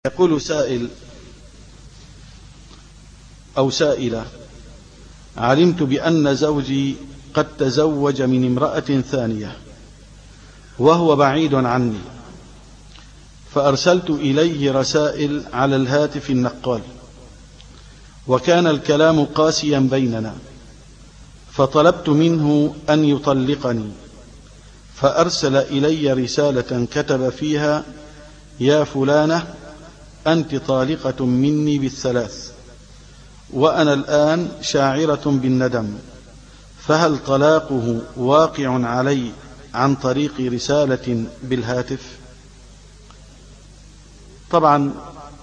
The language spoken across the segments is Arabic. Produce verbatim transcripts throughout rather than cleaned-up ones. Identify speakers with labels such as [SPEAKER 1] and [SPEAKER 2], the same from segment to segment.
[SPEAKER 1] يقول سائل أو سائلة: علمت بأن زوجي قد تزوج من امرأة ثانية وهو بعيد عني، فأرسلت إليه رسائل على الهاتف النقال، وكان الكلام قاسيا بيننا، فطلبت منه أن يطلقني، فأرسل إلي رسالة كتب فيها: يا فلانة، أنت طالقة مني بالثلاث، وأنا الآن شاعرة بالندم، فهل طلاقه واقع علي عن طريق رسالة بالهاتف؟ طبعا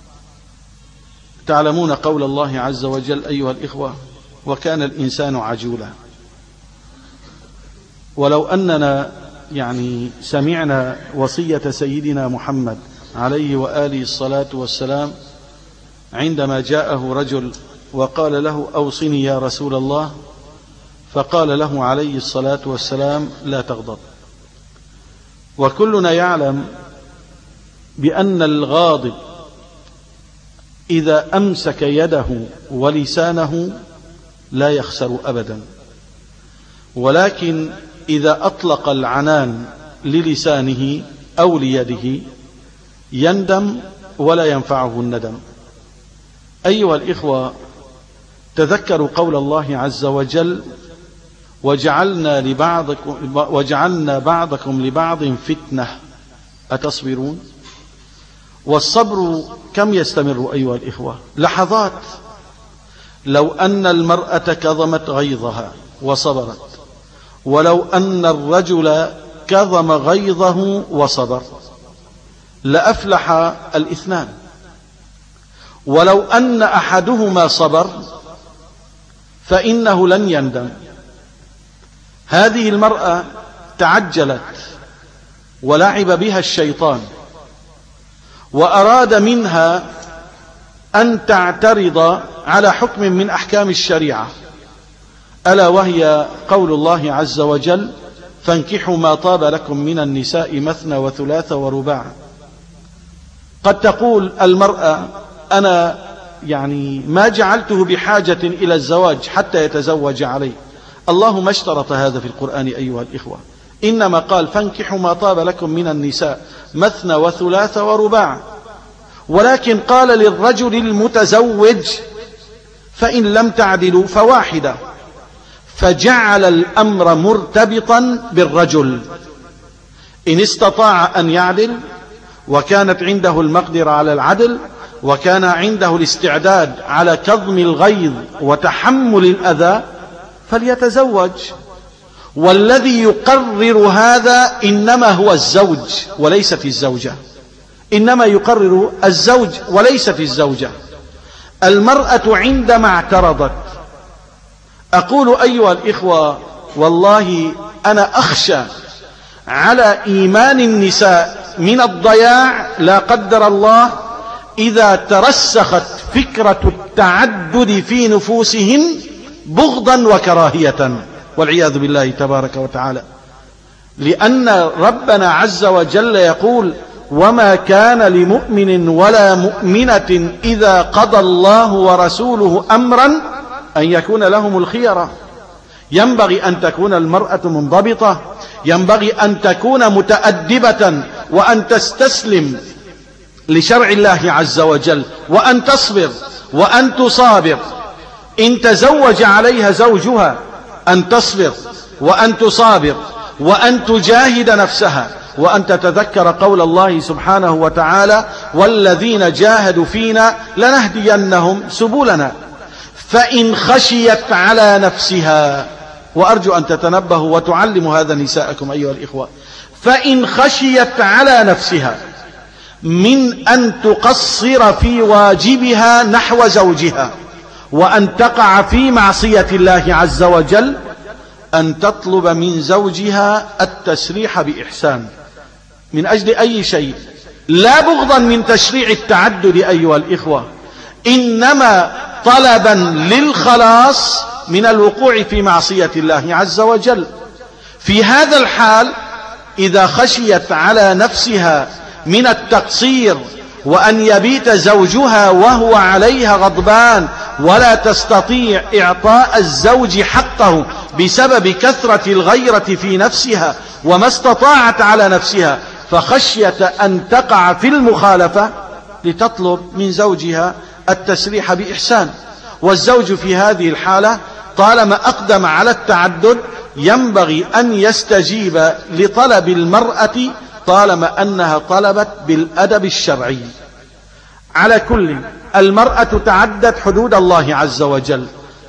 [SPEAKER 1] تعلمون قول الله عز وجل أيها الإخوة: وكان الإنسان عجولا. ولو أننا يعني سمعنا وصية سيدنا محمد عليه وآله الصلاة والسلام عندما جاءه رجل وقال له: أوصني يا رسول الله، فقال له عليه الصلاة والسلام: لا تغضب. وكلنا يعلم بأن الغاضب إذا أمسك يده ولسانه لا يخسر أبدا، ولكن إذا أطلق العنان للسانه أو ليده يندم ولا ينفعه الندم. أيها الإخوة، تذكروا قول الله عز وجل: وجعلنا لبعضكم وجعلنا بعضكم لبعض فتنة أتصبرون؟ والصبر كم يستمر أيها الإخوة؟ لحظات. لو أن المرأة كظمت غيظها وصبرت، ولو أن الرجل كظم غيظه وصبر، لأفلح الاثنان. ولو أن أحدهما صبر فإنه لن يندم. هذه المرأة تعجلت ولعب بها الشيطان، وأراد منها أن تعترض على حكم من أحكام الشريعة، ألا وهي قول الله عز وجل: فانكحوا ما طاب لكم من النساء مثنى وثلاث ورباع. قد تقول المرأة: أنا يعني ما جعلته بحاجة إلى الزواج حتى يتزوج علي. الله ما اشترط هذا في القرآن أيها الإخوة، إنما قال: فانكحوا ما طاب لكم من النساء مثنى وثلاث ورباع. ولكن قال للرجل المتزوج: فإن لم تعدلوا فواحدة، فجعل الأمر مرتبطا بالرجل. إن استطاع أن يعدل وكانت عنده المقدرة على العدل وكان عنده الاستعداد على كظم الغيظ وتحمل الأذى فليتزوج. والذي يقرر هذا إنما هو الزوج وليست الزوجة، إنما يقرر الزوج وليست الزوجة. المرأة عندما اعترضت، أقول أيها الإخوة والله أنا أخشى على إيمان النساء من الضياع لا قدر الله إذا ترسخت فكرة التعدد في نفوسهن بغضا وكراهية والعياذ بالله تبارك وتعالى. لأن ربنا عز وجل يقول: وما كان لمؤمن ولا مؤمنة إذا قضى الله ورسوله أمرا أن يكون لهم الخيرة. ينبغي أن تكون المرأة منضبطة، ينبغي أن تكون متأدبة، وأن تستسلم لشرع الله عز وجل، وأن تصبر وأن تصابر. إن تزوج عليها زوجها أن تصبر وأن تصابر وأن تجاهد نفسها، وأن تتذكر قول الله سبحانه وتعالى: والذين جاهدوا فينا لنهدينهم سبلنا. فإن خشيت على نفسها، وأرجو أن تتنبهوا وتعلموا هذا نساءكم أيها الإخوة، فإن خشيت على نفسها من أن تقصر في واجبها نحو زوجها وأن تقع في معصية الله عز وجل، أن تطلب من زوجها التسريح بإحسان من أجل أي شيء، لا بغضا من تشريع التعدد أيها الإخوة، إنما طلبا للخلاص من الوقوع في معصية الله عز وجل. في هذا الحال إذا خشيت على نفسها من التقصير وأن يبيت زوجها وهو عليها غضبان ولا تستطيع إعطاء الزوج حقه بسبب كثرة الغيرة في نفسها وما استطاعت على نفسها، فخشية أن تقع في المخالفة لتطلب من زوجها التسريح بإحسان. والزوج في هذه الحالة طالما أقدم على التعدد ينبغي أن يستجيب لطلب المرأة طالما أنها طلبت بالأدب الشرعي. على كل، المرأة تعدت حدود الله عز وجل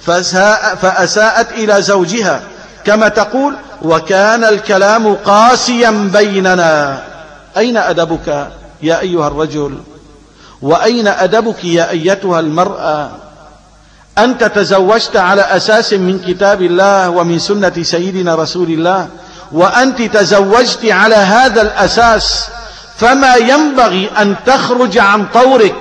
[SPEAKER 1] فأساءت إلى زوجها كما تقول: وكان الكلام قاسيا بيننا. أين أدبك يا أيها الرجل؟ وأين أدبك يا أيتها المرأة؟ أنت تزوجت على أساس من كتاب الله ومن سنة سيدنا رسول الله، وأنت تزوجت على هذا الأساس، فما ينبغي أن تخرج عن طورك.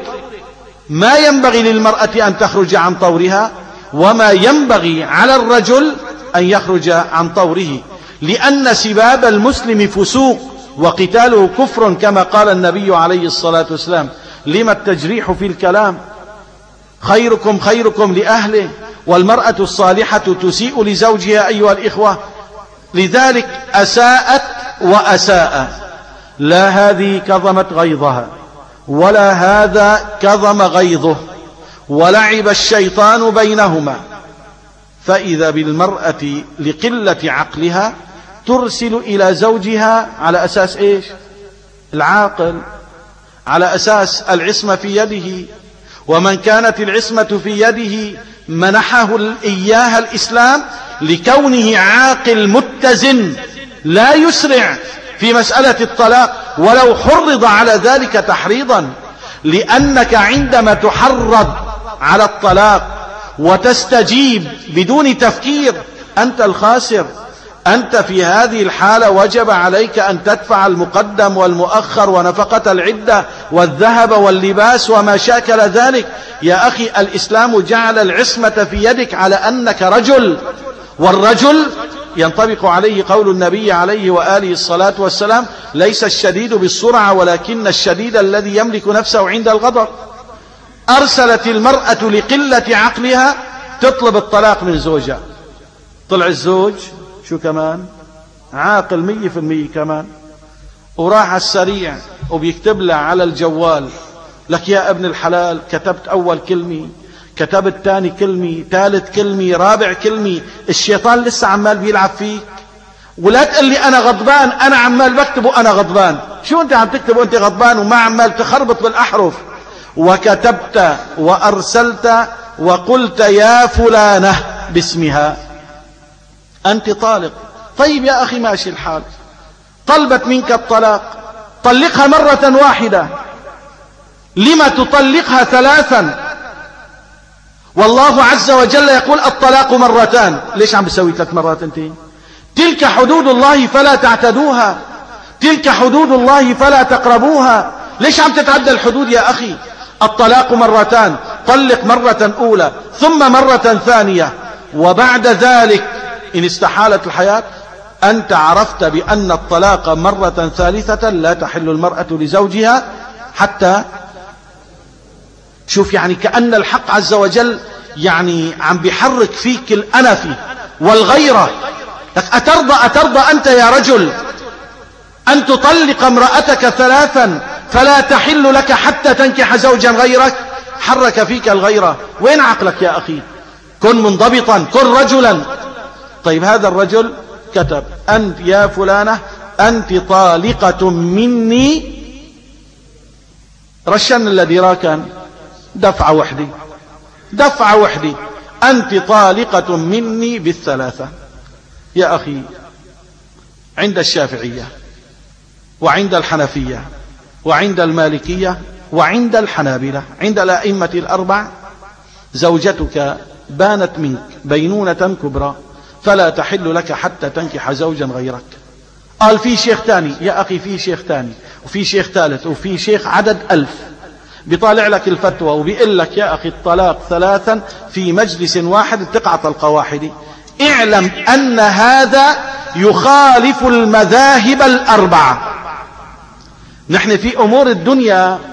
[SPEAKER 1] ما ينبغي للمرأة أن تخرج عن طورها، وما ينبغي على الرجل أن يخرج عن طوره، لأن سباب المسلم فسوق وقتاله كفر كما قال النبي عليه الصلاة والسلام: لما التجريح في الكلام؟ خيركم خيركم لأهله، والمرأة الصالحة تسيء لزوجها أيها الإخوة. لذلك أساءت وأساء، لا هذه كظمت غيظها ولا هذا كظم غيظه، ولعب الشيطان بينهما. فإذا بالمرأة لقلة عقلها ترسل إلى زوجها على أساس إيش؟ العاقل، على أساس العصمة في يده، ومن كانت العصمة في يده منحه إياها الإسلام لكونه عاقل متزن لا يسرع في مسألة الطلاق ولو حرض على ذلك تحريضا. لأنك عندما تحرض على الطلاق وتستجيب بدون تفكير أنت الخاسر. أنت في هذه الحالة وجب عليك أن تدفع المقدم والمؤخر ونفقة العدة والذهب واللباس وما شاكل ذلك. يا أخي، الإسلام جعل العصمة في يدك على أنك رجل، والرجل ينطبق عليه قول النبي عليه وآله الصلاة والسلام: ليس الشديد بالسرعة ولكن الشديد الذي يملك نفسه عند الغضب. أرسلت المرأة لقلة عقلها تطلب الطلاق من زوجها، طلع الزوج شو كمان؟ عاقل مية في المية كمان، وراح السريع وبيكتب لها على الجوال: لك يا ابن الحلال كتبت أول كلمة، كتبت تاني كلمة، ثالث كلمة، رابع كلمة. الشيطان لسه عمال بيلعب فيك. ولا تقل لي أنا غضبان، أنا عمال بكتب وأنا غضبان. شو أنت عم تكتب وأنت غضبان وما عمال تخربط بالأحرف؟ وكتبت وأرسلت وقلت يا فلانة باسمها أنت طالق. طيب يا أخي ماشي الحال، طلبت منك الطلاق، طلقها مرة واحدة، لما تطلقها ثلاثا؟ والله عز وجل يقول الطلاق مرتان. ليش عم بسوي ثلاث مرات انت؟ تلك حدود الله فلا تعتدوها، تلك حدود الله فلا تقربوها. ليش عم تتعدى الحدود يا أخي؟ الطلاق مرتان، طلق مرة أولى ثم مرة ثانية، وبعد ذلك إن استحالت الحياة أنت عرفت بأن الطلاق مرة ثالثة لا تحل المرأة لزوجها حتى. شوف، يعني كأن الحق عز وجل يعني عم بيحرك فيك الأنف والغيرة. أترضى أترضى أنت يا رجل أن تطلق امرأتك ثلاثا فلا تحل لك حتى تنكح زوجا غيرك؟ حرك فيك الغيرة. وين عقلك يا أخي؟ كن منضبطا، كن رجلا. طيب هذا الرجل كتب: أنت يا فلانة أنت طالقة مني. رشن الذي راكن دفعة وحدي، دفعة وحدي، أنت طالقة مني بالثلاثة. يا أخي، عند الشافعية وعند الحنفية وعند المالكية وعند الحنابلة، عند الأئمة الأربع، زوجتك بانت منك بينونة كبرى فلا تحل لك حتى تنكح زوجا غيرك. قال في شيخ تاني. يا أخي، في شيخ تاني وفي شيخ ثالث وفي شيخ عدد ألف بيطالع لك الفتوى وبيقول لك يا أخي الطلاق ثلاثا في مجلس واحد تقع طلقة واحدة. اعلم أن هذا يخالف المذاهب الأربعة. نحن في أمور الدنيا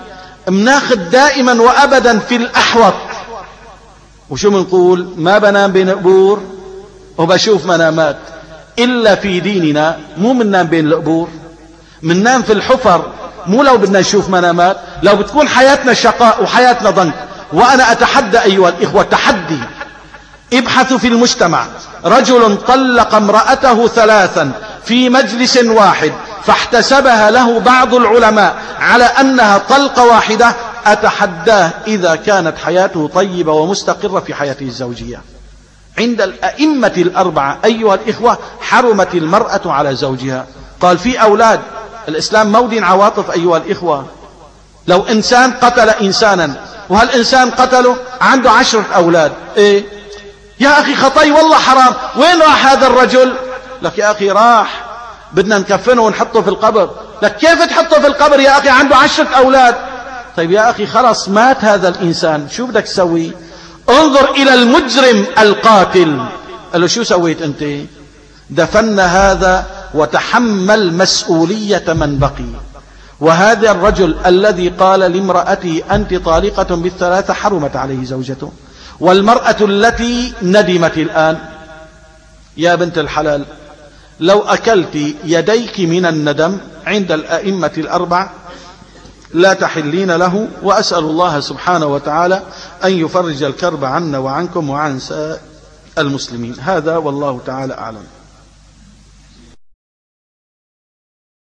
[SPEAKER 1] مناخذ دائما وأبدا في الأحوط. وشو منقول؟ ما بنام بين قبور وبشوف منامات. إلا في ديننا مو مننام بين القبور، مننام في الحفر. مو لو بدنا نشوف منامات، لو بتكون حياتنا شقاء وحياتنا ضنك. وأنا أتحدى أيها الإخوة تحدي، ابحثوا في المجتمع، رجل طلق امرأته ثلاثا في مجلس واحد فاحتسبها له بعض العلماء على أنها طلقة واحدة، أتحداه إذا كانت حياته طيبة ومستقرة في حياته الزوجية. عند الأئمة الأربعة أيها الإخوة حرمت المرأة على زوجها. قال في أولاد، الإسلام مودين عواطف أيها الإخوة. لو إنسان قتل إنسانا وهالإنسان قتله عنده عشرة أولاد، إيه يا أخي خطي والله حرام، وين راح هذا الرجل؟ لك يا أخي راح، بدنا نكفنه ونحطه في القبر. لك كيف تحطه في القبر يا أخي عنده عشرة أولاد؟ طيب يا أخي خلاص مات هذا الإنسان، شو بدك تسوي؟ انظر إلى المجرم القاتل، قال له شو سويت أنت؟ دفن هذا وتحمل مسؤولية من بقي. وهذا الرجل الذي قال لامرأته أنت طالقة بالثلاثة حرمت عليه زوجته. والمرأة التي ندمت الآن، يا بنت الحلال لو أكلت يديك من الندم عند الأئمة الأربع لا تحلين له. وأسأل الله سبحانه وتعالى أن يفرج الكرب عنا وعنكم وعن سائر المسلمين. هذا والله تعالى أعلم.